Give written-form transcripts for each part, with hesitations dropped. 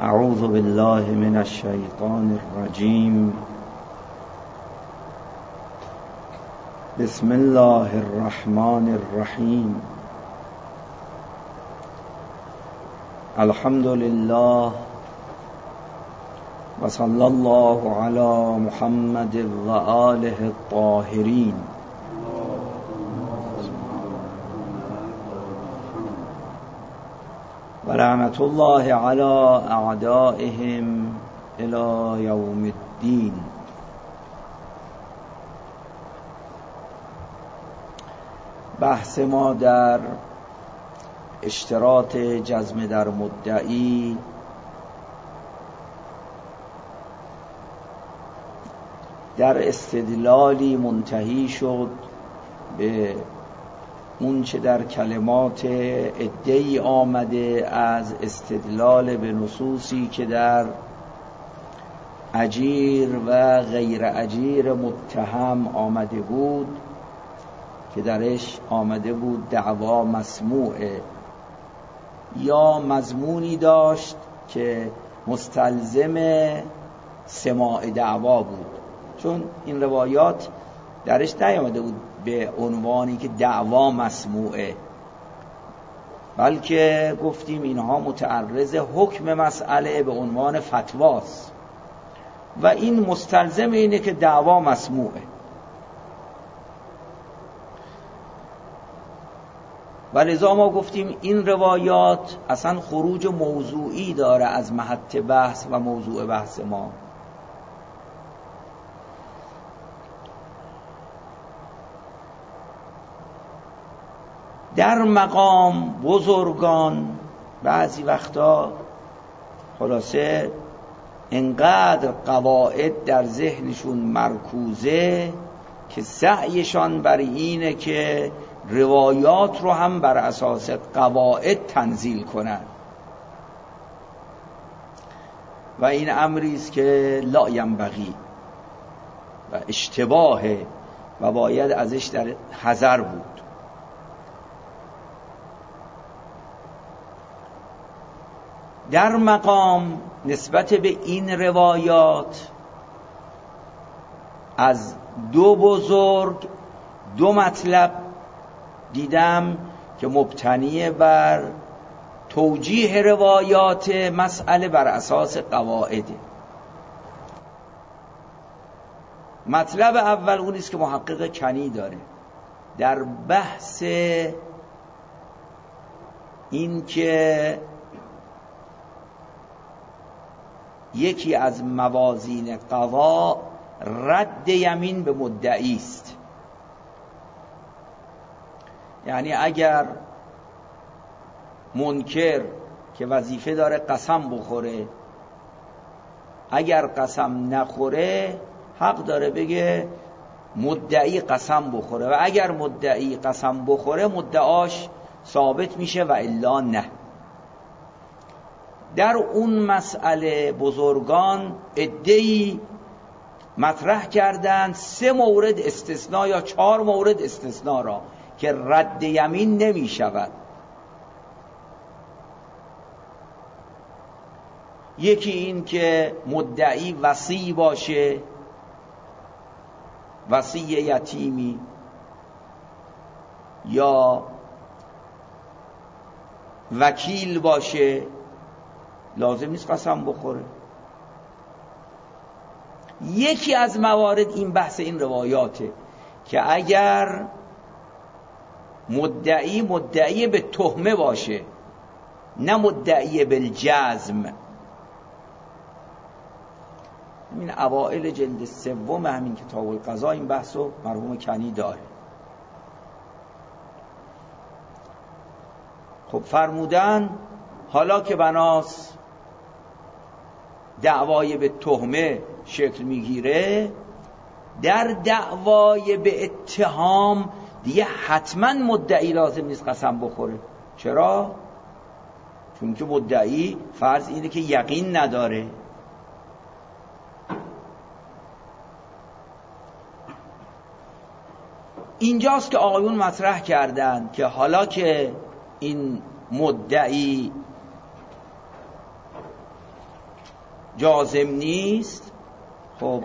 اعوذ بالله من الشیطان الرجیم. بسم الله الرحمن الرحیم. الحمد لله و صلی الله علی محمد و آله الطاهرین. و لعنت الله علی اعدائهم الی یوم الدین. بحث ما در اشتراط جزم در مدعی در استدلالی منتهی شد به اون چه در کلمات عده‌ای آمده از استدلال به نصوصی که در اجیر و غیر اجیر متهم آمده بود، که درش آمده بود دعوا مسموعه یا مضمونی داشت که مستلزم سماع دعوا بود، چون این روایات درش نیامده بود به عنوانی که دعوا مسموعه، بلکه گفتیم اینها متعرض حکم مسئله به عنوان فتواست و این مستلزم اینه که دعوا مسموعه. و لذا ما گفتیم این روایات اصلا خروج موضوعی داره از محط بحث و موضوع بحث ما. در مقام بزرگان بعضی وقتا خلاصه انقدر قواعد در ذهنشون مرکوزه که سعیشان بر اینه که روایات رو هم بر اساس قواعد تنزیل کنند و این امری است که لا ینبغی و اشتباهه و باید ازش در حذر بود. در مقام نسبت به این روایات از دو بزرگ دو مطلب دیدم که مبتنی بر توجیه روایات مسئله بر اساس قواعده. مطلب اول اون است که محقق کنی داره در بحث این که یکی از موازین قضا رد یمین به مدعی است. یعنی اگر منکر که وظیفه داره قسم بخوره، اگر قسم نخوره حق داره بگه مدعی قسم بخوره و اگر مدعی قسم بخوره مدعاش ثابت میشه و الا نه. در اون مسئله بزرگان عده‌ای مطرح کردند 3 مورد استثناء یا 4 مورد استثناء را که رد یمین نمی شود. یکی این که مدعی وصی باشه، وصی یتیمی، یا وکیل باشه، لازم نیست قسم بخوره. یکی از موارد این بحث این روایاته که اگر مدعی به تهمه باشه نه مدعی بالجزم. همین اوائل جلد 3 همین کتاب القضا این بحثو مرحوم کنی داره. خب فرمودن حالا که بناس دعوای به تهمه شکل میگیره، در دعوای به اتهام دیگه حتما مدعی لازم نیست قسم بخوره. چرا؟ چون که مدعی فرض اینه که یقین نداره. اینجاست که آقایون مطرح کردن که حالا که این مدعی جازم نیست، خب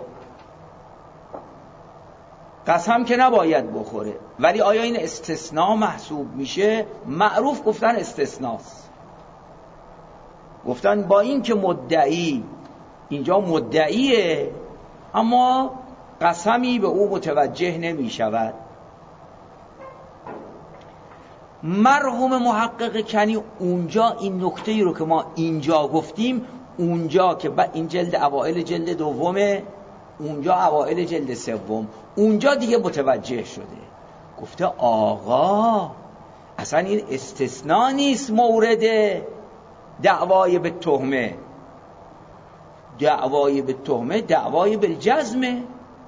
قسم که نباید بخوره. ولی آیا این استثناء محسوب میشه؟ معروف گفتن استثناست، گفتن با این که مدعی اینجا مدعیه اما قسمی به او متوجه نمی شود. مرحوم محقق کنی اونجا این نکته ای رو که ما اینجا گفتیم، اونجا که این جلد اوائل جلد دومه، اونجا اوائل جلد سوم، اونجا دیگه متوجه شده، گفته آقا اصلا این استثناء نیست مورد دعوای به تهمه، دعوای به تهمه دعوای به جزمه.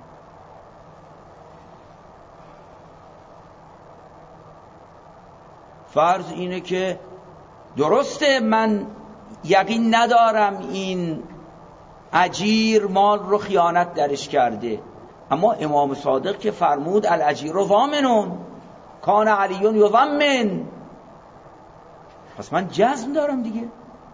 فرض اینه که درسته من یقین ندارم این اجیر مال رو خیانت درش کرده، اما امام صادق که فرمود الاجیر ضامنون کان علی یضمن، پس من جزم دارم دیگه.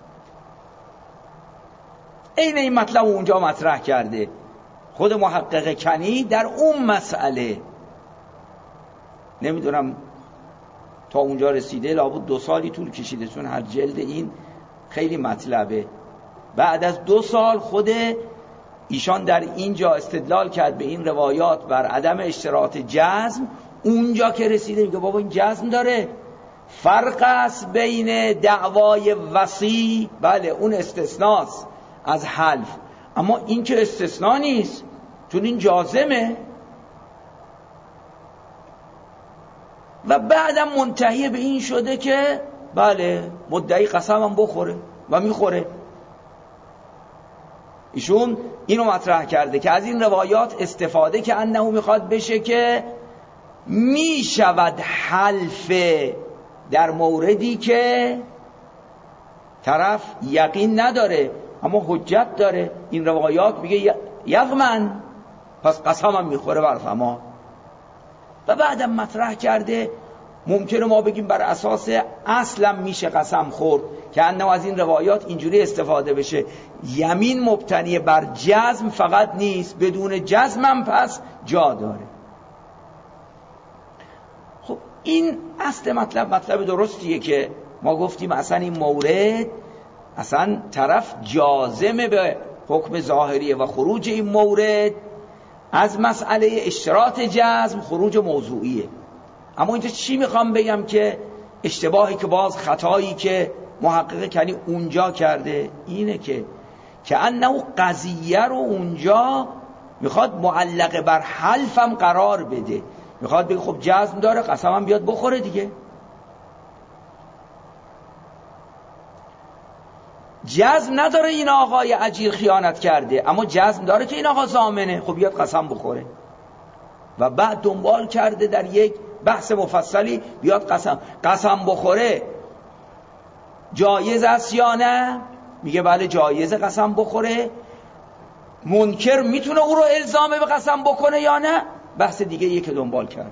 این مطلب اونجا مطرح کرده خود محقق کنی در اون مسئله. نمیدونم تا اونجا رسیده، لابد 2 سالی طول کشیده، چون هر جلد این خیلی مطلبه. بعد از 2 سال خود ایشان در اینجا استدلال کرد به این روایات بر عدم اشتراط جزم. اونجا که رسیده میگه بابا این جزم داره، فرق است بین دعوای وصی، بله اون استثناست از حلف، اما این که استثناء نیست چون این جازمه. و بعدم منتهی به این شده که بله مدعی قسم هم بخوره و میخوره. ایشون اینو مطرح کرده که از این روایات استفاده که انه میخواد بشه که میشود حلف در موردی که طرف یقین نداره اما حجت داره. این روایات میگه یغمن، پس قسم هم میخوره بر فما. و بعدم مطرح کرده ممکنه ما بگیم بر اساس اصلا میشه قسم خورد، که انه از این روایات اینجوری استفاده بشه یمین مبتنی بر جزم فقط نیست، بدون جزم هم پس جا داره. خب این اصل مطلب درستیه که ما گفتیم اصلا این مورد اصلا طرف جازمه به حکم ظاهریه و خروج این مورد از مسئله اشتراط جزم خروج موضوعیه. اما اینجا چی میخوام بگم که اشتباهی که باز خطایی که محقق کنی اونجا کرده اینه که انه قضیه رو اونجا میخواد معلق بر حلفم قرار بده، میخواد بگه خب جزم داره قسم هم بیاد بخوره دیگه. جزم نداره این آقای اجیر خیانت کرده، اما جزم داره که این آقا ضامنه، خب بیاد قسم بخوره. و بعد دنبال کرده در یک بحث مفصلی بیاد قسم بخوره جایز است یا نه؟ میگه بله جایزه قسم بخوره. منکر میتونه او رو الزامه به قسم بکنه یا نه؟ بحث دیگه یک دنبال کرده.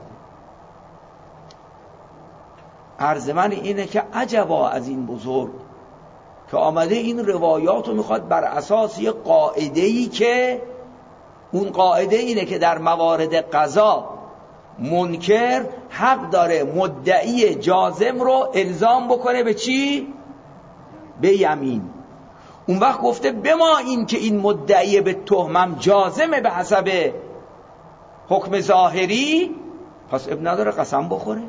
عرض من اینه که عجبا از این بزرگ که آمده این روایات رو میخواد بر اساس یک قاعده‌ای که اون قاعده اینه که در موارد قضا منکر حق داره مدعی جازم رو الزام بکنه به چی؟ به یمین. اون وقت گفته بما این که این مدعی به تهمم جازمه به حسب حکم ظاهری، پس اب نداره قسم بخوره.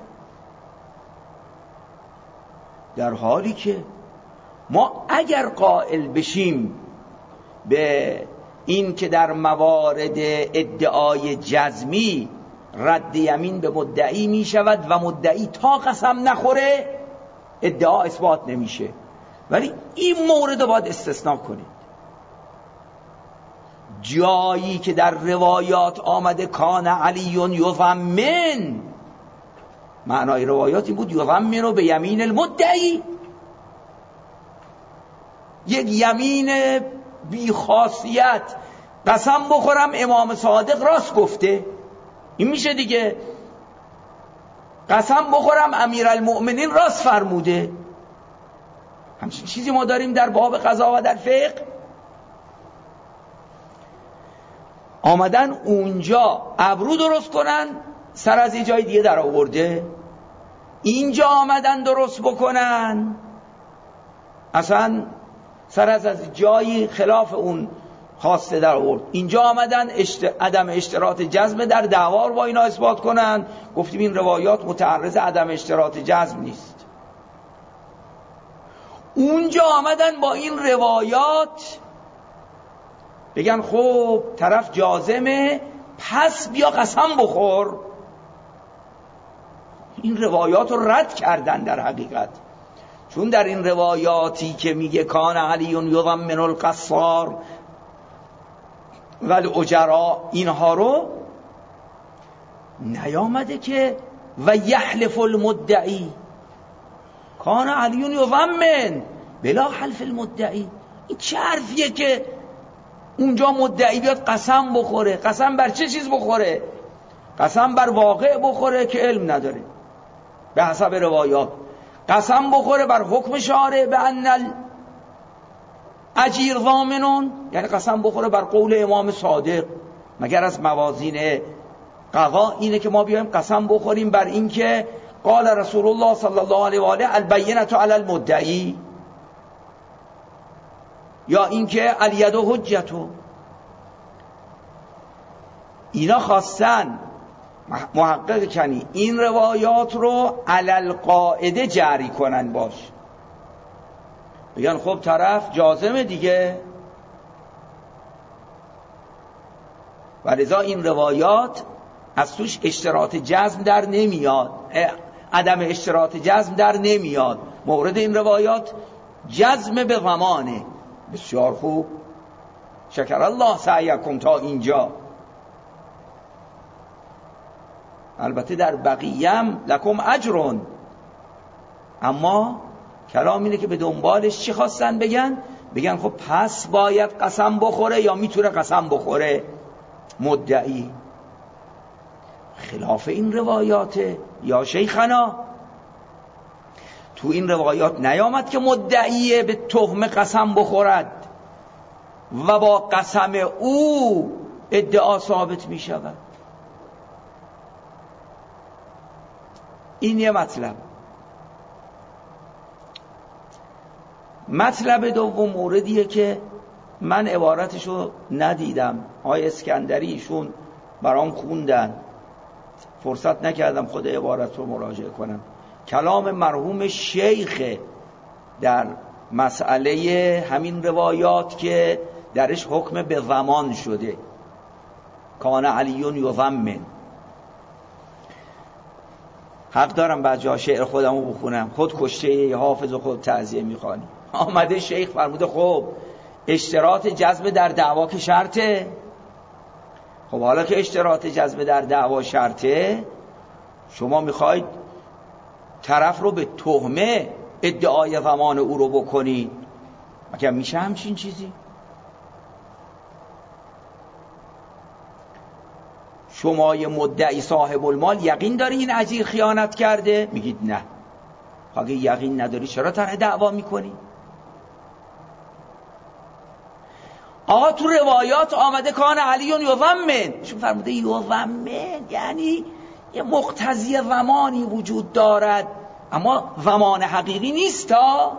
در حالی که ما اگر قائل بشیم به این که در موارد ادعای جزمی رد یمین به مدعی می شود و مدعی تا قسم نخوره ادعا اثبات نمیشه، ولی این مورد رو باید استثناء کنید. جایی که در روایات آمده کان علی یضمن، معنای روایات این بود یضمن رو به یمین المدعی، یک یمین بی خاصیت، قسم بخورم امام صادق راست گفته، این میشه دیگه. قسم بخورم امیرالمؤمنین راست فرموده. همچین چیزی ما داریم در باب قضا و در فقه؟ آمدن اونجا ابرو درست کنن، سر از یه جای دیگه در آورده. اینجا آمدن درست بکنن، اصلا سر از جایی خلاف اون خواسته در آورد. اینجا آمدن عدم اشتراط جزم در دعوا رو با اینا اثبات کنن. گفتیم این روایات متعرض عدم اشتراط جزم نیست. اونجا آمدن با این روایات بگن خب طرف جازمه، پس بیا قسم بخور. این روایات رو رد کردن در حقیقت، چون در این روایاتی که میگه کان علی یضمن القصار والاجرا، اینها رو نیامده که و یحلف المدعی، کان علی یضمن بلا حلف المدعی. این چه حرفیه که اونجا مدعی بیاد قسم بخوره؟ قسم بر چه چیز بخوره؟ قسم بر واقع بخوره که علم نداره به حسب روایات، قسم بخوره بر حکم شارع به ان الاجیر ضامنون، یعنی قسم بخوره بر قول امام صادق. مگر از موازین قضا اینه که ما بیایم قسم بخوریم بر این که قال رسول الله صلی الله علیه و آله البینة علی المدعی، یا اینکه الید حجتو؟ اینا خواستن محقق کنی این روایات رو علی القاعده جری کنن باش، بگن خب طرف جازمه دیگه، و لذا این روایات از توش اشتراط جزم در نمیاد، عدم اشتراط جزم در نمیاد. مورد این روایات جزم به ضمانه. بسیار خوب، شکر الله سعیکم تا اینجا. البته در بقیه‌ام لکم اجرون، اما کلام اینه که به دنبالش چی خواستن بگن؟ بگن خب پس باید قسم بخوره یا میتونه قسم بخوره مدعی. خلاف این روایاته یا شیخنا. تو این روایات نیامد که مدعیه به تهم قسم بخورد و با قسم او ادعا ثابت می شود. این یه مطلب. مطلب دوم موردیه که من عبارتشو ندیدم، آقای اسکندریشون برام خوندن، فرصت نکردم خود عبارت رو مراجعه کنم. کلام مرحوم شیخ در مسئله همین روایات که درش حکم به ضمان شده، کان علی یضمن. حق دارم بعد جا شعر خودمو بخونم، خود کشته حافظ و خود تعزیه میخوانی. آمده شیخ فرموده خب اشتراط جزم در دعوا که شرطه. خب حالا که اشتراط جزم در دعوا شرطه، شما میخواید طرف رو به تهمه ادعای ضمان او رو بکنید، مگر میشه همچین چیزی؟ شما یه مدعی صاحب المال یقین داری این اجیر خیانت کرده؟ میگید نه. اگه یقین نداری چرا طرح دعوا میکنی؟ آقا تو روایات آمده کان علی یضمن، چون فرموده یضمن یعنی یه مقتضی ضمانی وجود دارد، اما ضمان حقیقی نیست.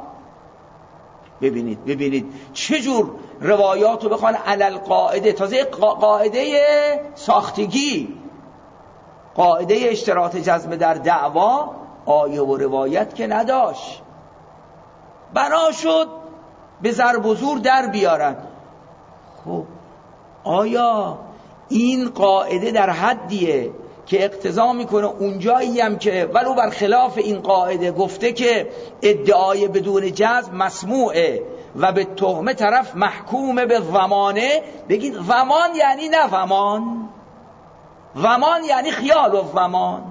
ببینید چجور روایات رو بخوان علل قاعده، تازه قاعده ساختگی، قاعده اشتراط جزم در دعوا آیه و روایت که نداشت، بنا شد به ضرب و زور در بیارن. خب آیا این قاعده در حدیه که اقتضا میکنه اونجایی هم که ولو بر خلاف این قاعده گفته که ادعای بدون جزم مسموعه و به تهمه طرف محکوم به ضمانه، بگید ضمان یعنی نه ضمان، ضمان یعنی خیال و ضمان.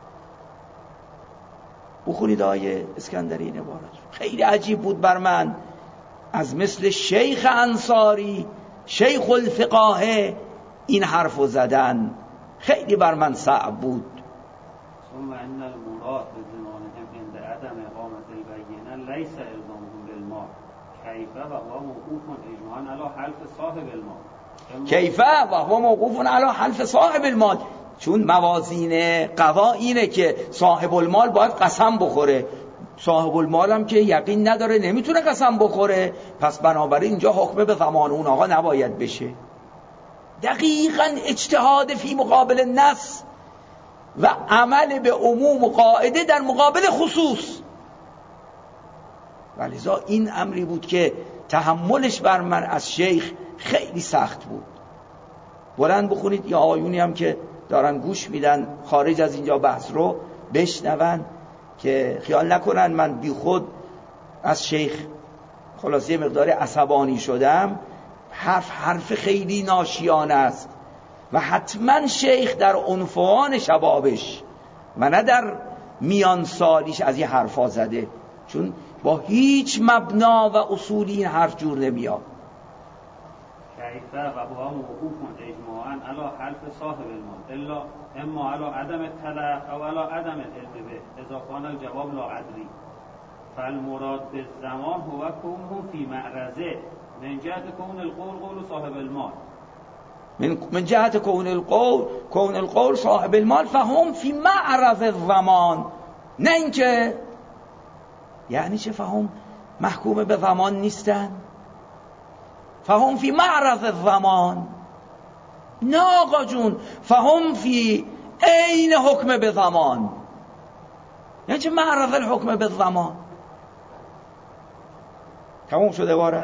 بخونید آیه اسکندری این عبارت، خیلی عجیب بود بر من، از مثل شیخ انصاری شیخ الفقاهه این حرفو زدن، خیلی بر من صعب بود. ثم ان المراد بزمانهم عند عدم اقامت البینه ليس الزامهم بالمال کیف و هو موقوف اجماعا علی حلف صاحب المال. کیفه و هو موقوف علی حلف صاحب المال، چون موازین قضا اینه که صاحب المال باید قسم بخوره، صاحب المال هم که یقین نداره نمیتونه قسم بخوره، پس بنابراین اینجا حکم به ضمان اون آقا نباید بشه. دقیقاً اجتهاد فی مقابل النص و عمل به عموم و قاعده در مقابل خصوص. ولذا این امری بود که تحملش بر من از شیخ خیلی سخت بود. بلند بخونید یا آیونی هم که دارن گوش میدن خارج از اینجا بحث رو بشنون که خیال نکنن من بی خود از شیخ خلاصه مقدار عصبانی شدم. حرف خیلی ناشیانه است و حتما شیخ در عنفوان شبابش و نه در میان سالیش از این حرفا زده، چون با هیچ مبنا و اصولی این حرف جور نمیاد. کیفه و هو موقوف اجماعا علی حلف صاحب المال الا اما علی عدم الطلاق او علی عدم العلم به اذا کان الجواب لا ادری فالمراد بالزمان هو كونه في معرضه من جهت كون القول قول صاحب المال من جهت كون القول صاحب المال فهم في معرض الضمان، نه اینکه یعنی چه فهم محکوم به ضمان نیستن، فهم فی معرض الضمان، نه آقا جون فهم فی عین حکم به ضمان. یعنی چه معرض الحکم به ضمان؟ تموم شده باره.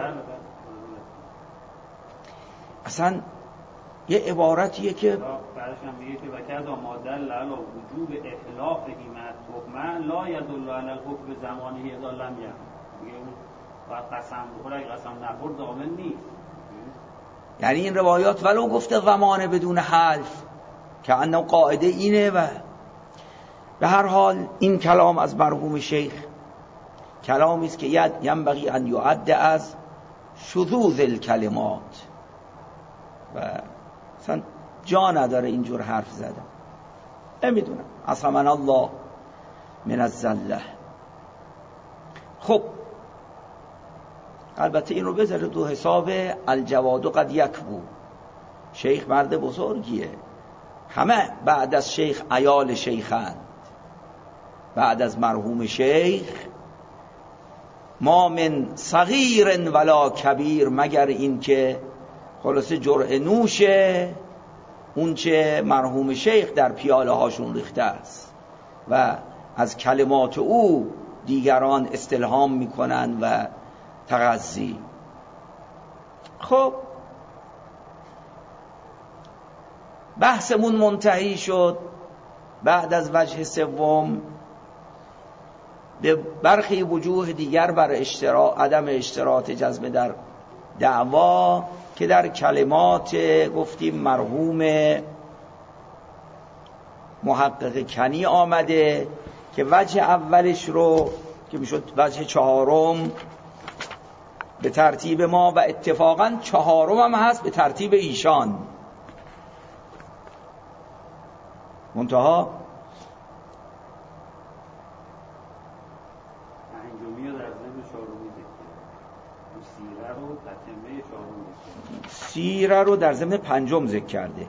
اصلا یه عبارتیه که بعدش هم میگه که وکذا ما دل علی وجوب اخلاف قیمت حکم لا یدل علی الحکم زمانی اذا لم یکن، و قسم بخوره قسم نخورد ضامن نیست. یعنی این روایات ولو گفته ضمانه بدون حلف که انه قاعده اینه. و به هر حال این کلام از مرحوم شیخ کلامی است که ینبغی ان یعد از شذوذ الکلمات و اصلا جا نداره اینجور حرف زدن. نمیدونم عصمنا الله من الزله. خب البته این رو بذاره دو حساب الجواد قد یکبو. شیخ مرد بزرگیه، همه بعد از شیخ عیال شیخند، بعد از مرحوم شیخ ما من صغیر ولا کبیر مگر این که خلاصه جرعه نوشه اون چه مرحوم شیخ در پیاله هاشون ریخته است و از کلمات او دیگران استلهام میکنن و تغذی. خب بحثمون منتهی شد. بعد از وجه سوم به برخی وجوه دیگر بر عدم اشتراط جزم در دعوا که در کلمات گفتیم مرحوم محقق کنی آمده که وجه اولش رو که میشد وجه چهارم به ترتیب ما و اتفاقا چهارم هم هست به ترتیب ایشان، منتها سیره رو در ضمن پنجم ذکر کرده.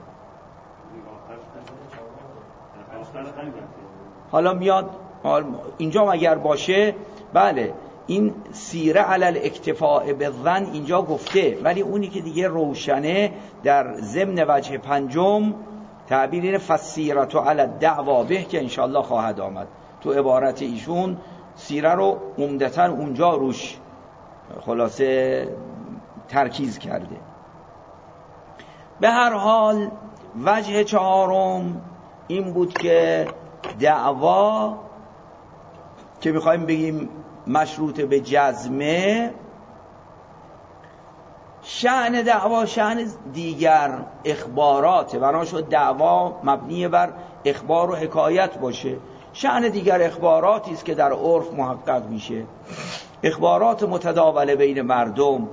حالا میاد اینجا اگر باشه بله این سیره علی الاکتفاء بالظن اینجا گفته، ولی اونی که دیگه روشنه در ضمن وجه پنجم تعبیر اینه فسیرت علی الدعوا به که انشاءالله خواهد آمد. تو عبارت ایشون سیره رو عمدتاً اونجا روش خلاصه ترکیز کرده. به هر حال وجه چهارم این بود که دعوا که میخوایم بگیم مشروط به جزمه، شأن دعوا شأن دیگر اخباراته، بنا شد دعوا مبنی بر اخبار و حکایت باشه. شأن دیگر اخباراتی است که در عرف محقق میشه، اخبارات متداوله بین مردم.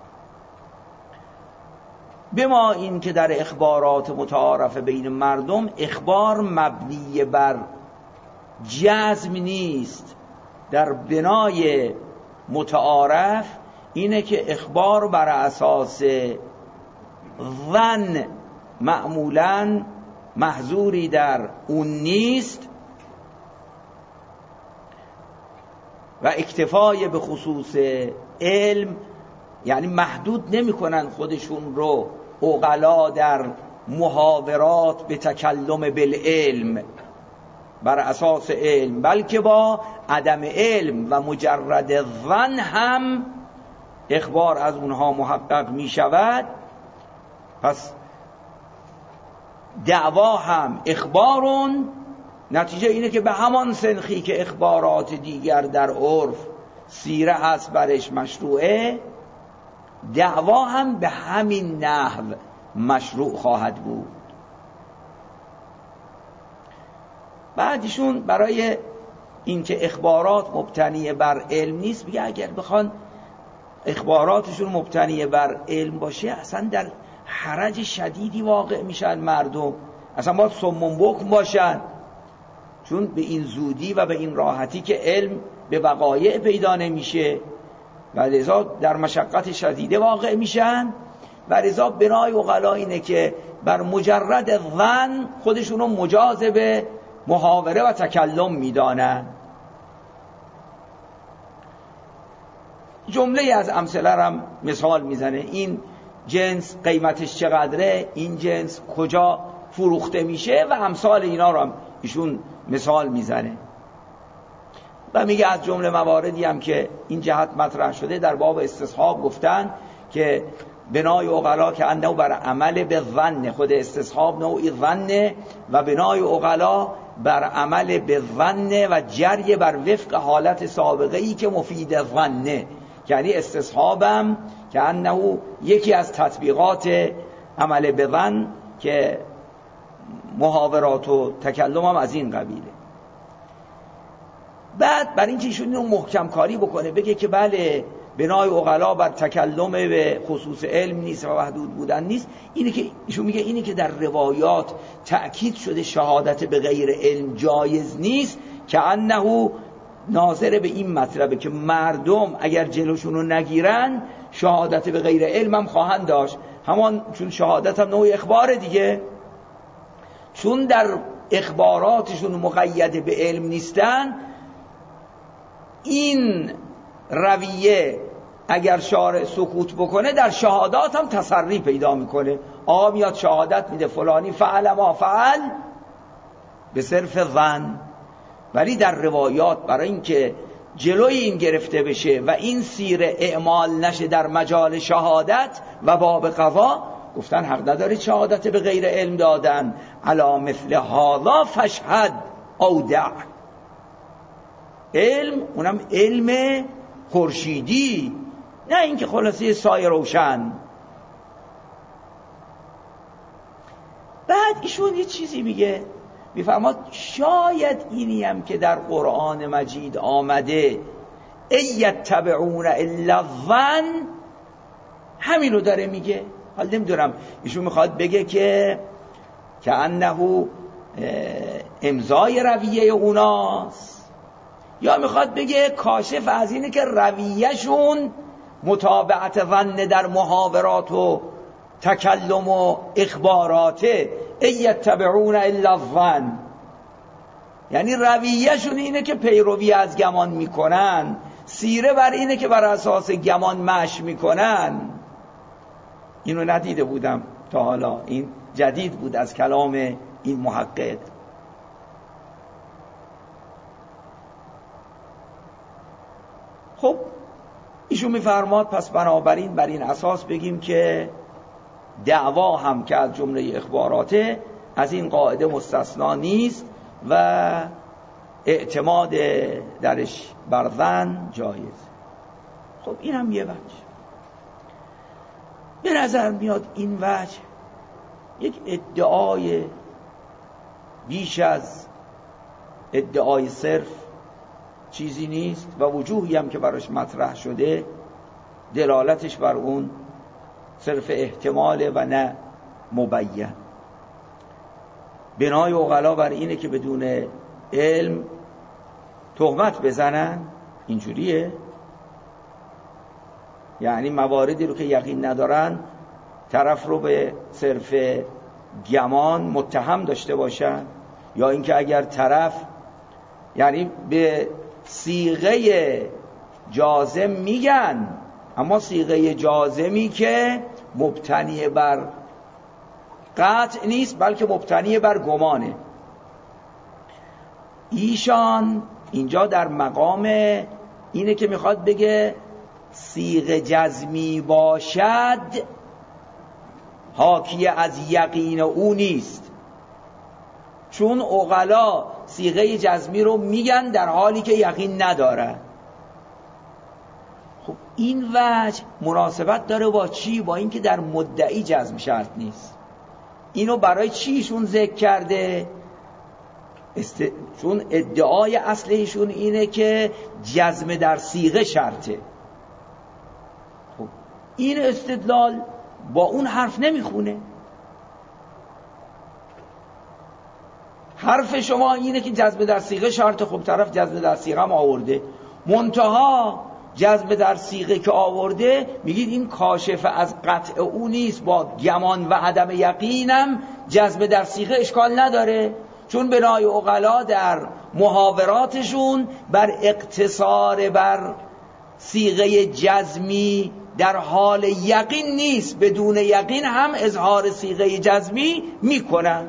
بما این که در اخبارات متعارف بین مردم اخبار مبنی بر جزم نیست، در بنای متعارف اینه که اخبار بر اساس ظن معمولاً محظوری در اون نیست و اکتفای به خصوص علم، یعنی محدود نمی کنن خودشون رو عقلا در محاورات به تکلم بالعلم بر اساس علم، بلکه با عدم علم و مجرد ظن هم اخبار از اونها محقق می شود. پس دعوا هم اخبارون، نتیجه اینه که به همان سنخی که اخبارات دیگر در عرف سیره هست برش مشروعه، دعوا هم به همین نحو مشروع خواهد بود. بعدشون برای اینکه اخبارات مبتنی بر علم نیست میگه اگر بخوان اخباراتشون مبتنی بر علم باشه اصلا در حرج شدیدی واقع میشن مردم، اصلا باید صم بکم باشن، چون به این زودی و به این راحتی که علم به وقایع پیدا نمیشه و لذا در مشقت شدیده واقع میشن و لذا بنای عقلا اینه که بر مجرد ظن خودشونو مجاز به محاوره و تکلم میدانن. جمله از امثله هم مثال میزنه، این جنس قیمتش چقدره، این جنس کجا فروخته میشه و امثال اینا رو هم ایشون مثال میزنه و میگه از جمله مواردی هم که این جهت مطرح شده در باب استصحاب گفتن که بنای عقلا که انه بر عمل به ظن، خود استصحاب نوعی ظنه و بنای عقلا بر عمل به ظن و جری بر وفق حالت سابقه ای که مفید ظنه، یعنی استصحابم که انه یکی از تطبیقات عمل به ظن که محاورات و تکلم هم از این قبیله. بعد برای اینکه ایشون اینو محکم کاری بکنه بگه که بله بنای عقلا بر تکلم به خصوص علم نیست و محدود بودن نیست، اینه که ایشون میگه اینه که در روایات تأکید شده شهادت به غیر علم جایز نیست که انه ناظر به این مطلبه که مردم اگر جلوشون رو نگیرن شهادت به غیر علم هم خواهند داشت، همان چون شهادت هم نوع اخبار دیگه، چون در اخباراتشون مقید به علم نیستن این رویه اگر شارع سکوت بکنه در شهادات هم تسری پیدا میکنه. آقا میاد شهادت میده فلانی فعل ما فعل به صرف ظن، ولی در روایات برای اینکه جلوی این گرفته بشه و این سیره اعمال نشه در مجال شهادت و باب قضا گفتن حق نداره شهادت به غیر علم دادن، علی مثل هذا فشهد او دع. علم اونم علم خورشیدی، نه اینکه خلاصه سایه روشن. بعد ایشون یه چیزی میگه، میفرماد شاید اینی هم که در قرآن مجید آمده ایتبعون الا الظن همینو داره میگه. حالا نمیدونم ایشون میخواد بگه که انه امضای رویه اوناست یا میخواد بگه کاشف از اینه که رویهشون متابعت ظن در محاورات و تکلم و اخباراته. ایتبعون الا الظن یعنی رویهشون اینه که پیروی از گمان میکنن، سیره بر اینه که بر اساس گمان مشی میکنن. اینو ندیده بودم تا حالا، این جدید بود از کلام این محقق. خب ایشون میفرماد پس بنابراین بر این اساس بگیم که دعوا هم که از جمله اخباراته از این قاعده مستثنا نیست و اعتماد درش بر ظن جایز. خب این هم یه وجه. به نظر میاد این وجه یک ادعای بیش از ادعای صرف چیزی نیست و وجوهی هم که براش مطرح شده دلالتش بر اون صرف احتماله و نه مبین. بنای عقلا بر اینه که بدون علم تهمت بزنن، اینجوریه، یعنی مواردی رو که یقین ندارن طرف رو به صرف گمان متهم داشته باشن، یا اینکه اگر طرف یعنی به صیغه جازم میگن، اما صیغه جازمی که مبتنی بر قطع نیست بلکه مبتنی بر گمانه. ایشان اینجا در مقام اینه که میخواد بگه صیغه جزمی باشد حاکی از یقین او نیست، چون عقلا صیغه جزمی رو میگن در حالی که یقین نداره. خب این وجه مناسبت داره با چی؟ با اینکه در مدعی جزم شرط نیست. اینو برای چی ایشون ذکر کرده؟ چون ادعای اصل ایشون اینه که جزم در صیغه شرطه. خب این استدلال با اون حرف نمیخونه. حرف شما اینه که جزم در صیغه شرطه، خب طرف جزم در صیغه هم آورده، منتها جزم در صیغه که آورده میگید این کاشف از قطع او نیست، با گمان و عدم یقینم جزم در صیغه اشکال نداره، چون بنای عقلا در محاوراتشون بر اقتصار بر صیغه جزمی در حال یقین نیست، بدون یقین هم اظهار صیغه جزمی میکنن.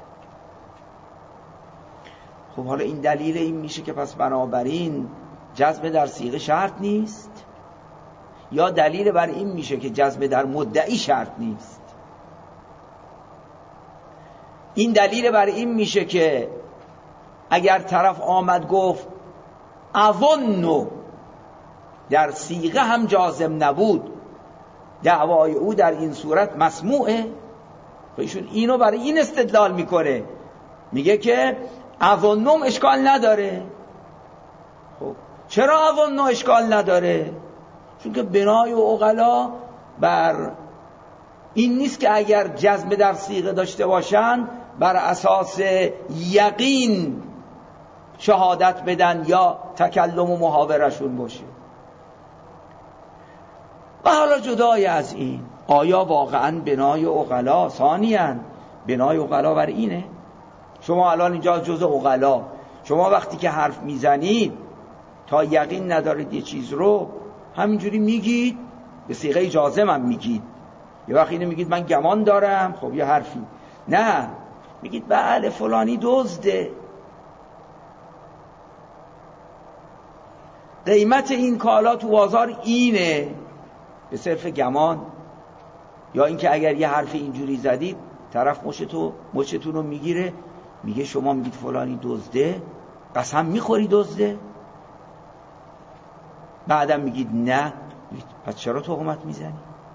خب حالا این دلیل این میشه که پس بنابراین جزم در صیغه شرط نیست، یا دلیل بر این میشه که جزم در مدعی شرط نیست. این دلیل بر این میشه که اگر طرف آمد گفت اظن در صیغه هم جازم نبود، دعوای او در این صورت مسموعه. ایشون اینو برای این استدلال میکنه، میگه که اظنم اشکال نداره. خب چرا اظن اشکال نداره؟ چون که بنای عقلا بر این نیست که اگر جزم در صیغه داشته باشن بر اساس یقین شهادت بدن یا تکلم و محاورشون باشه. و حالا جدای از این، آیا واقعا بنای عقلا ثانیاً بنای عقلا بر اینه؟ شما الان اینجا جزء عقلا، شما وقتی که حرف میزنید تا یقین ندارید یه چیز رو همینجوری میگید، به صیغه جازم هم میگید. یه وقتی اینو میگید من گمان دارم، خب یه حرفی، نه میگید بله فلانی دزده، قیمت این کالا تو بازار اینه، به صرف گمان. یا اینکه اگر یه حرف اینجوری زدید طرف مشتون رو میگیره، میگه شما میگید فلانی دزده، قسم میخوری دزده؟ بعدم میگید نه، پس چرا تهمت میزنی؟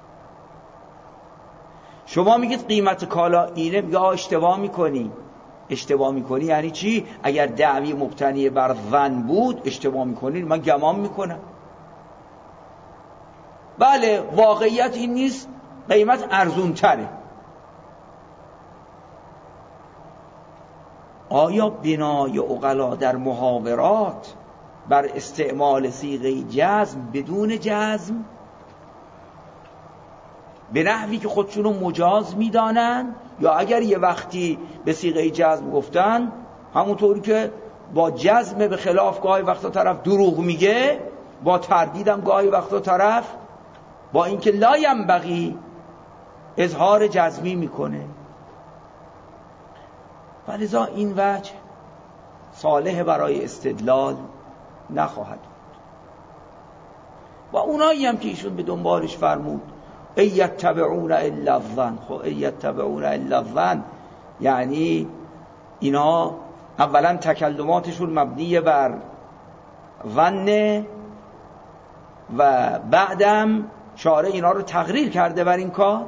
شما میگید قیمت کالا اینه، میگه اشتباه میکنی. اشتباه میکنی یعنی چی؟ اگر دعوی مبتنی بر ظن بود اشتباه میکنی، من گمان میکنم. بله واقعیت این نیست، قیمت ارزون تره. آیا بنای عقلا در محاورات بر استعمال صیغه جزم بدون جزم به نحوی که خودشونو مجاز میدانن، یا اگر یه وقتی به صیغه جزم گفتن همونطوری که با جزم به خلاف گاهی وقتا طرف دروغ میگه، با تردیدم گاهی وقتا طرف با اینکه لا ینبغی اظهار جزمی میکنه. ولذا این وجه صالح برای استدلال نخواهد بود. و اونایی هم که ایشون به دنبالش فرمود ایتبعون الا الظن، خب ایتبعون الا الظن یعنی اینا اولا تکلماتشون مبنی بر ظن و بعدم شارع اینا رو تقریر کرده بر این کار.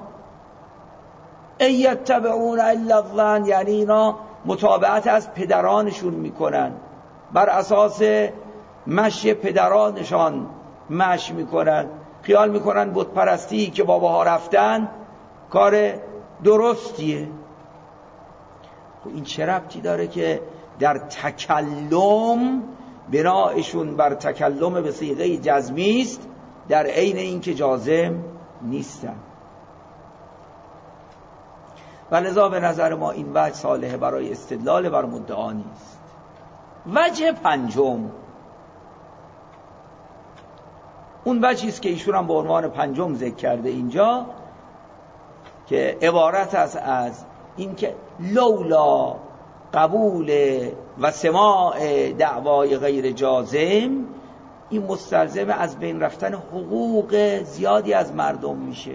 ایتبعون الا الظن یعنی اینا متابعت از پدرانشون میکنن، بر اساس مشی پدرانشان مشی میکنن، خیال میکنن بت پرستی که باباها رفتن کار درستیه. خب این چه ربطی داره که در تکلم بنایشون بر تکلم به صیغه جزمی است، در عین اینکه جازم نیستن؟ و لذا به نظر ما این وجه صالح برای استدلال بر مدعا نیست. وجه پنجم، اون وجهی است که ایشون هم به عنوان پنجم ذکر کرده اینجا، که عبارت است از این که لولا قبول و سماع دعوای غیر جازم، این مستلزم از بین رفتن حقوق زیادی از مردم میشه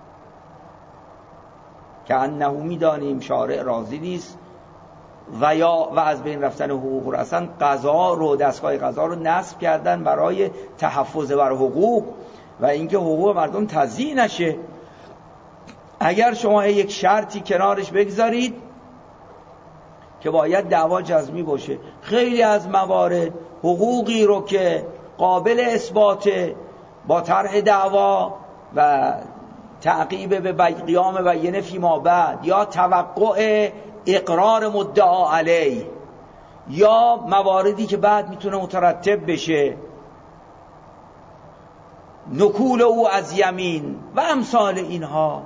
که انه میدانیم شارع راضی نیست و از بین رفتن حقوق رو، اصلا قضا رو، دستگاه قضا رو نصب کردن برای تحفظ بر حقوق و اینکه حقوق مردم تضییع نشه. اگر شما یک شرطی کنارش بگذارید که باید دعوا جزمی باشه، خیلی از موارد حقوقی رو که قابل اثبات با طرح دعوا و تعقیب به قیام بینه فیما بعد یا توقع اقرار مدعا علیه یا مواردی که بعد میتونه مترتب بشه، نکول او از یمین و امثال اینها،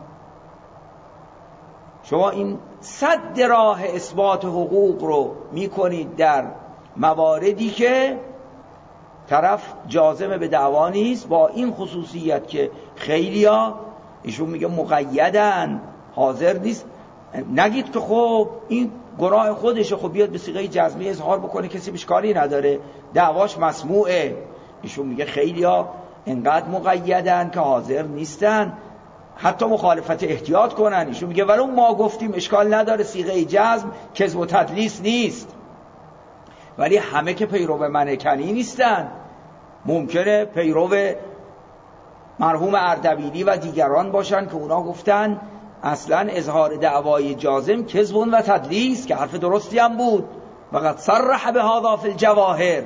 شما این سد راه اثبات حقوق رو میکنید در مواردی که طرف جازم به دعوا نیست، با این خصوصیت که خیلیا ایشون میگه مقیدن، حاضر نیست. نگید که خب این گناه خودشه، خب بیاد به صیغه جزمی اظهار بکنه، کسی بهش کاری نداره، دعواش مسموعه. ایشون میگه خیلیا انقدر مقیدن که حاضر نیستن حتی مخالفت احتیاط کنن. ایشون میگه ولو ما گفتیم اشکال نداره، صیغه جزم کذب و تدلیس نیست، ولی همه که پیرو منکنی نیستن. ممکنه پیرو مرحوم اردبیلی و دیگران باشن که اونا گفتن اصلا اظهار دعوای جازم کذب و تدلیس، که حرف درستی هم بود، وقد صرح به هذا فی الجواهر.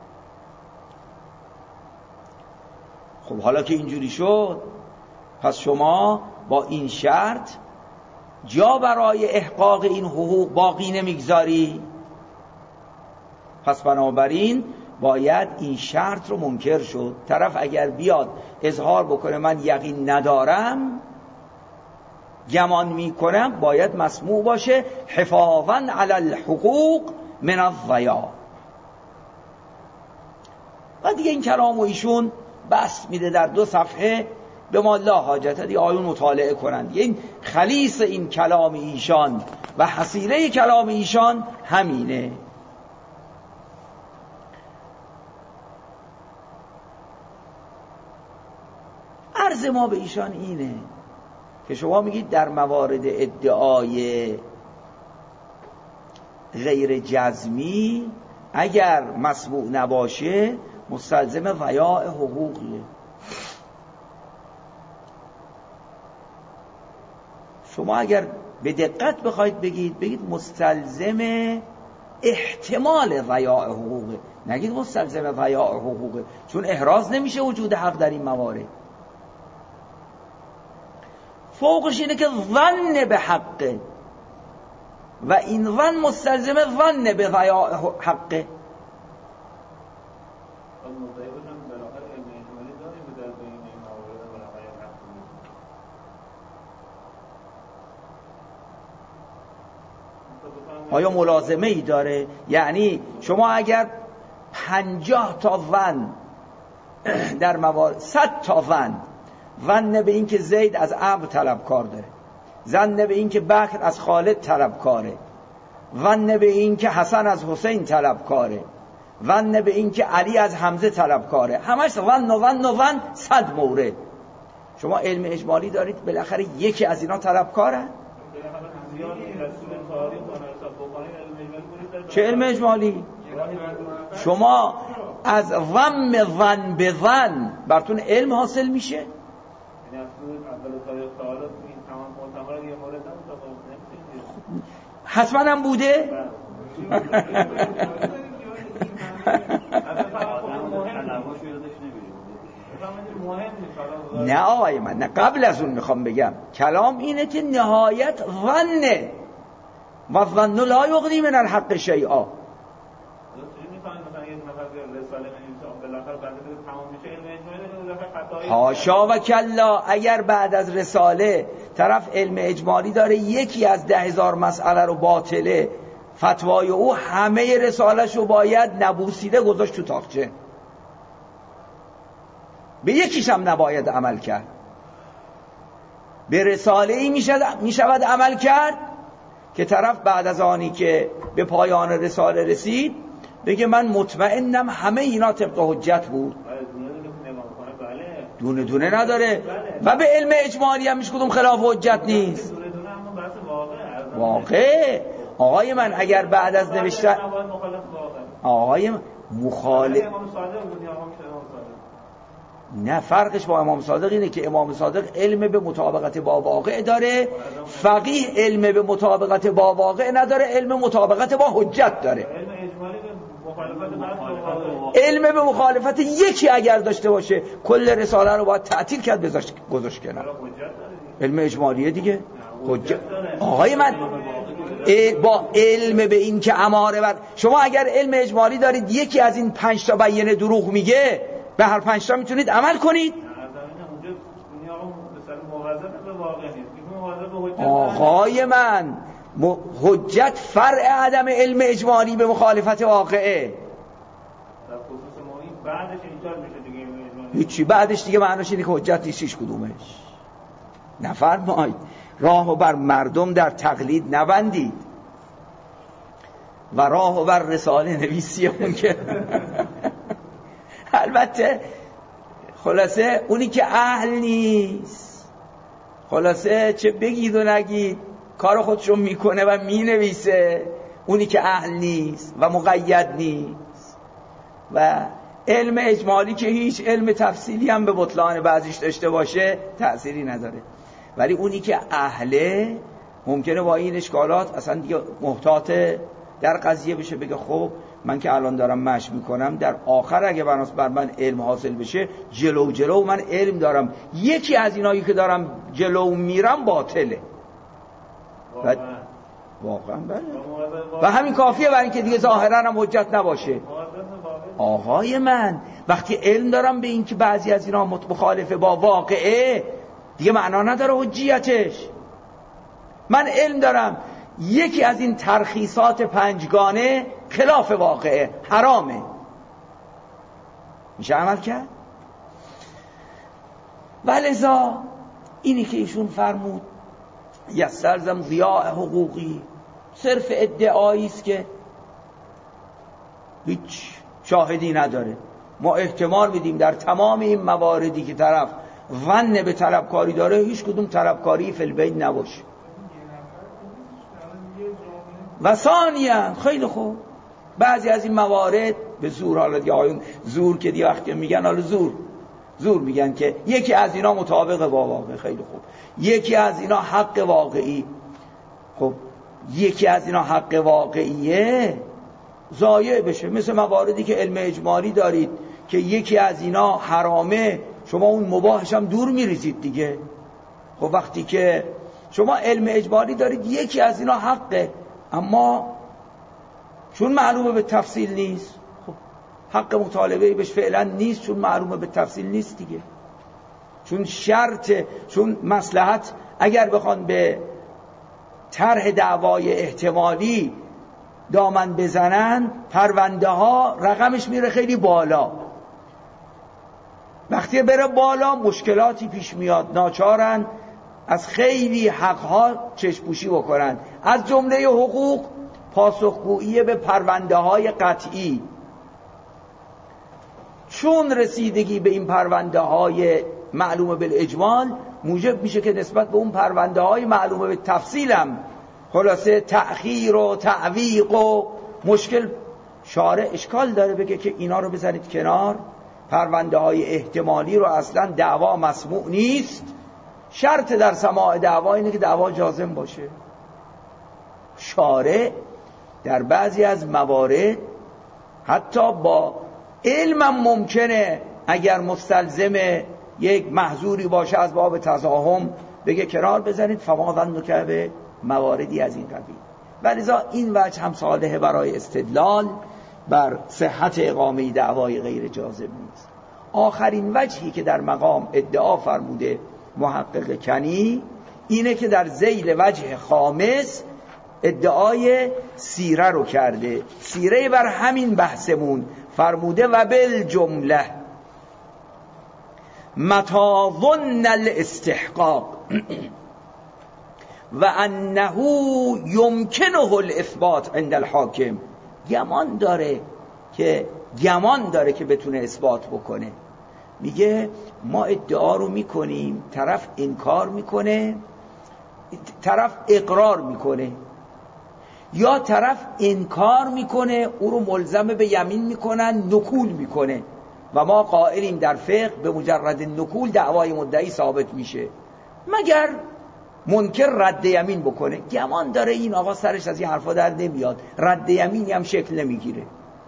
خب حالا که اینجوری شد، پس شما با این شرط جا برای احقاق این حقوق باقی نمیگذاری، پس بنابراین باید این شرط رو منکر شد. طرف اگر بیاد اظهار بکنه من یقین ندارم، گمان میکنم، باید مسموع باشه حفاظاً علی الحقوق من الضیاع. و دیگه این کلامو ایشون بس میده در 2 صفحه، به ما لا حاجت، دیگه آیون مطالعه کنند. این خلیص این کلام ایشان و حصیله کلام ایشان همینه. عرض ما به ایشان اینه که شما میگید در موارد ادعای غیر جزمی اگر مسموع نباشه مستلزم ضیاع حقوقیه. شما اگر به دقت بخواید بگید مستلزم احتمال ضیاع حقوقه، نگید مستلزم ضیاع حقوقه، چون احراز نمیشه وجود حق در این موارد. فوقش اینه که ظن به حقه و این ظن مستلزم ظن به ضیاع حقه. آیا ملازمه ای داره؟ یعنی شما اگر 50 تا ظن در موارد، 100 تا ظن به این که زید از عمرو طلبکار داره، ظن به این که بکر از خالد طلبکاره، ظن به این که حسن از حسین طلبکاره، ظن به این که علی از حمزه طلبکاره، همش ظن و ظن و ظن، 100 مورد. شما علم اجمالی دارید، بالاخره یکی از اینا طلبکاره؟ چه علم اجمالی؟ شما از ضم ظن به ظن براتون علم حاصل میشه؟ حتما هم بوده؟ نه آقای من، نه، قبل از اون میخوام بگم کلام اینه که نهایت ظنه و ظن لا یغنی من الحق شیئا. حاشا و کلا، اگر بعد از رساله طرف علم اجمالی داره یکی از 10,000 مسئله رو باطله، فتوای او همه رسالش رو باید نبوسیده گذاشت تو تاقچه، به یکیش هم نباید عمل کرد. به رساله ای می شود عمل کرد که طرف بعد از آنی که به پایان رساله رسید بگه من مطمئنم همه اینا طبق حجت بود. دونه دونه نداره و به علم اجمالی هم کدوم خلاف حجت نیست. واقع آقای من اگر بعد از نوشتن آقای مخالف نه، فرقش با امام صادق اینه که امام صادق علم به مطابقت با واقع داره، فقیه علم به مطابقت با واقع نداره، علم مطابقت با حجت داره. علم به مخالفت یکی اگر داشته باشه کل رساله رو باید تعطیل کرد گذاشت کنار. علم اجمالیه دیگه حجت. آقای من با علم به این که اماره بر شما اگر علم اجمالی دارید یکی از این 5 تا بیانه دروغ میگه، به هر 5 تا میتونید عمل کنید. آقای من حجت فرع عدم علم اجمالی به مخالفت واقعه. هیچی بعدش دیگه معناش اینه که حجت نیستش کدومش. نفرمایید راهو بر مردم در تقلید نبندید و راهو بر رساله نویسی اون که البته خلاصه اونی که اهل نیست، خلاصه چه بگید و نگید کار خودشون میکنه و مینویسه، اونی که اهل نیست و مقید نیست و علم اجمالی که هیچ علم تفصیلی هم به بطلان بعضیش داشته باشه تأثیری نداره. ولی اونی که اهله ممکنه با این اشکالات اصلا دیگه محتاط در قضیه بشه، بگه خب من که الان دارم مشق میکنم در آخر اگه بر من علم حاصل بشه جلو من علم دارم، یکی از اینایی که دارم جلو میرم باطله. واقعا بله. و همین کافیه برای اینکه دیگه ظاهرا هم حجت نباشه. آقای من وقتی علم دارم به این که بعضی از اینا مخالفه با واقعه دیگه معنا نداره حجیتش. من علم دارم یکی از این ترخیصات 5گانه خلاف واقعه، حرامه، میشه عمل کرد؟ ولذا اینی که ایشون فرمود یستلزم ضیاع حقوقی صرف ادعایی است که هیچ شاهدی نداره. ما احتمال میدیم در تمام این مواردی که طرف ظن به طلبکاری داره هیچ کدوم طلبکاری فی البین نباشه. و ثانیاً خیلی خوب بعضی از این موارد به زور، حالا دیگه آیون زور که دیگه وقتی میگن حالا زور میگن که یکی از اینا مطابق با واقع، خیلی خوب یکی از اینا حق واقعی، خب یکی از اینا حق واقعیه ضایع بشه، مثل مواردی که علم اجمالی دارید که یکی از اینا حرامه شما اون مباحش هم دور میریزید دیگه. خب وقتی که شما علم اجمالی دارید یکی از اینا حقه اما چون معلومه به تفصیل نیست، خب حق مطالبه بهش فعلا نیست چون معلومه به تفصیل نیست دیگه، چون مصلحت اگر بخوان به طرح دعوای احتمالی دامن بزنن پرونده ها رقمش میره خیلی بالا، وقتی بره بالا مشکلاتی پیش میاد، ناچارن از خیلی حقها چشم‌پوشی بکنن، از جمله حقوق پاسخگویی به پرونده های قطعی. چون رسیدگی به این پرونده های معلومه بالاجمال موجب میشه که نسبت به اون پرونده های معلومه به تفصیلم خلاصه تأخیر و تعویق و مشکل، شارع اشکال داره بگه که اینا رو بزنید کنار، پرونده های احتمالی رو اصلا دعوا مسموع نیست، شرط در سماع دعوا اینه که دعوا جازم باشه. شارع در بعضی از موارد حتی با علمم ممکنه اگر مستلزم یک محظوری باشه از باب تزاحم بگه کنار بزنید، فما ظنک به مواردی از این قبیل. ولذا این وجه هم صالحه برای استدلال بر صحت اقامه دعوای غیر جازم نیست. آخرین وجهی که در مقام ادعا فرموده محقق کنی اینه که در ذیل وجه خامس ادعای سیره رو کرده. سیره بر همین بحثمون فرموده و بالجمله متى ظن الاستحقاق و انه یمکنه الاثبات عند الحاکم. گمان داره که بتونه اثبات بکنه. میگه ما ادعا رو میکنیم، طرف انکار میکنه، طرف اقرار میکنه، یا طرف انکار میکنه او رو ملزم به یمین میکنن، نکول میکنه و ما قائلیم در فقه به مجرد نکول دعوای مدعی ثابت میشه مگر منکر رد یمین بکنه. گمان داره این آقا سرش از این حرفا در نمیاد، رد یمینی هم شکل نمیگیره.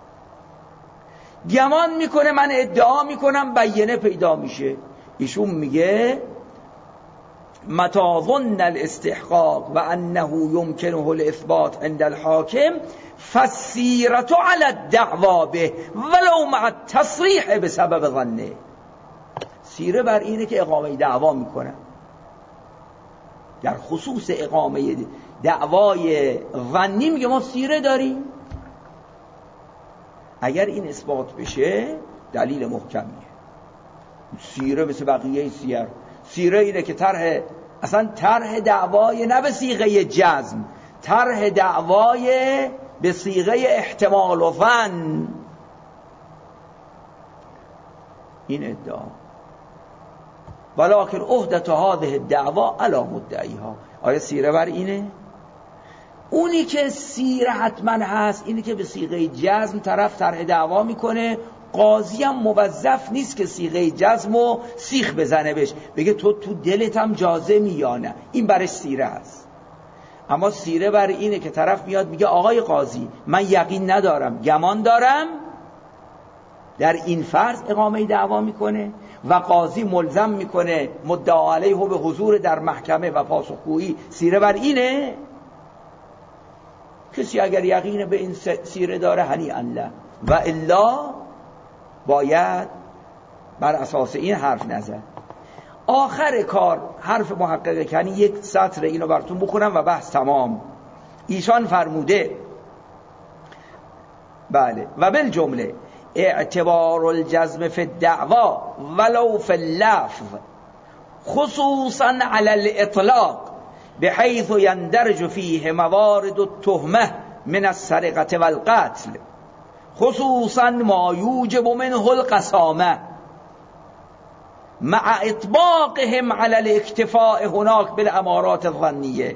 گمان میکنه من ادعا میکنم بینه پیدا میشه. ایشون میگه متى ظن الاستحقاق و انه یمکنه الاثبات عند الحاکم فالسیرة علی الدعوا به ولو مع التصریح بسبب ظنه. سیره بر اینه که اقامه دعوا میکنه. در خصوص اقامه دعوای ظنی میگه ما سیره داریم. اگر این اثبات بشه دلیل محکمیه. سیره مثل بقیه سیره اینه که طرح دعوای نه به صیغه جزم، طرح دعوای به صیغه احتمال و ظن. این ادعا ولکن عهدة هذه الدعوا علی مدعیها. آیا سیره بر اینه؟ اونی که سیره حتما هست اینی که به صیغه جزم طرف طرح دعوا میکنه، قاضی هم موظف نیست که صیغه جزم رو سیخ بزنه بهش بگه تو دلت هم جازمی یا نه. این برش سیره هست. اما سیره بر اینه که طرف میاد میگه آقای قاضی من یقین ندارم، گمان دارم، در این فرض اقامه دعوا میکنه و قاضی ملزم میکنه مدعا علیه به حضور در محکمه و پاسخگویی. سیره بر اینه. کسی اگر یقین به این سیره داره هنیئا له و الا باید بر اساس این حرف نزد. آخر کار حرف محقق کنی یک سطر اینو براتون بخونم و بحث تمام. ایشان فرموده بله و بالجمله اعتبار الجزم فی الدعوا ولو فی اللفظ خصوصا علی الاطلاق بحيث يندرج فيه موارد التهمة من السرقة والقتل خصوصا ما يوجب منه القسامة مع اطباقهم على الاكتفاء هناك بالامارات الظنية.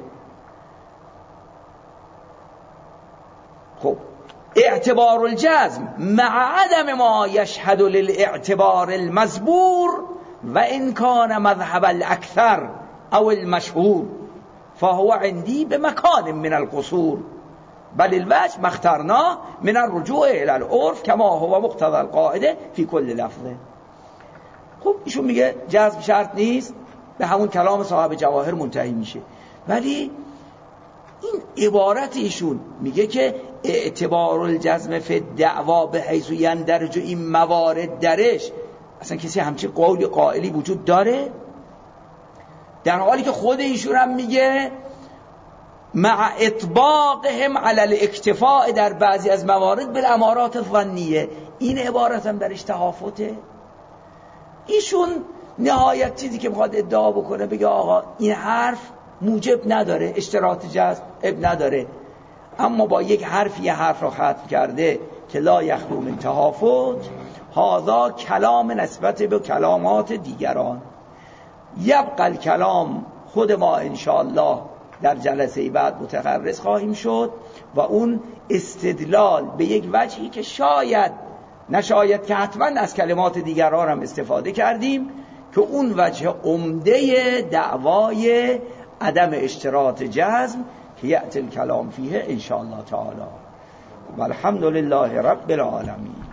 خب اعتبار الجزم مع عدم ما يشهد للاعتبار المزبور وإن كان مذهب الأكثر أو المشهور فهو عندي بمكان من القصور بل الوجه ما اخترناه من الرجوع الى العرف كما هو مقتضى القاعده في كل لفظه. خب ایشون میگه جزم شرط نیست، به همون کلام صاحب جواهر منتهی میشه. ولی این عبارت ایشون میگه که اعتبار الجزم فی الدعوا بحيث يندرج این موارد درش، اصلا کسی همچین قائلی وجود داره؟ در حالی که خود ایشون هم میگه مع اطباقهم علی الاکتفاء در بعضی از موارد بالامارات الظنیه. این عبارت هم درش تهافته. ایشون نهایت چیزی که میخواد ادعا بکنه بگه آقا این حرف موجب نداره، اشتراط جزم اب نداره، اما با یک حرفی حرف را ختم کرده که لا یخلو من تهافت. هذا کلام نسبت به کلامات دیگران. یبقى الکلام خود ما انشاءالله در جلسه بعد متخرص خواهیم شد و اون استدلال به یک وجهی که شاید نشاید که حتما از کلمات دیگران هم استفاده کردیم که اون وجه عمده دعوای عدم اشتراط جزم که یأتی الکلام فیه انشاءالله تعالی. والحمد لله رب العالمین.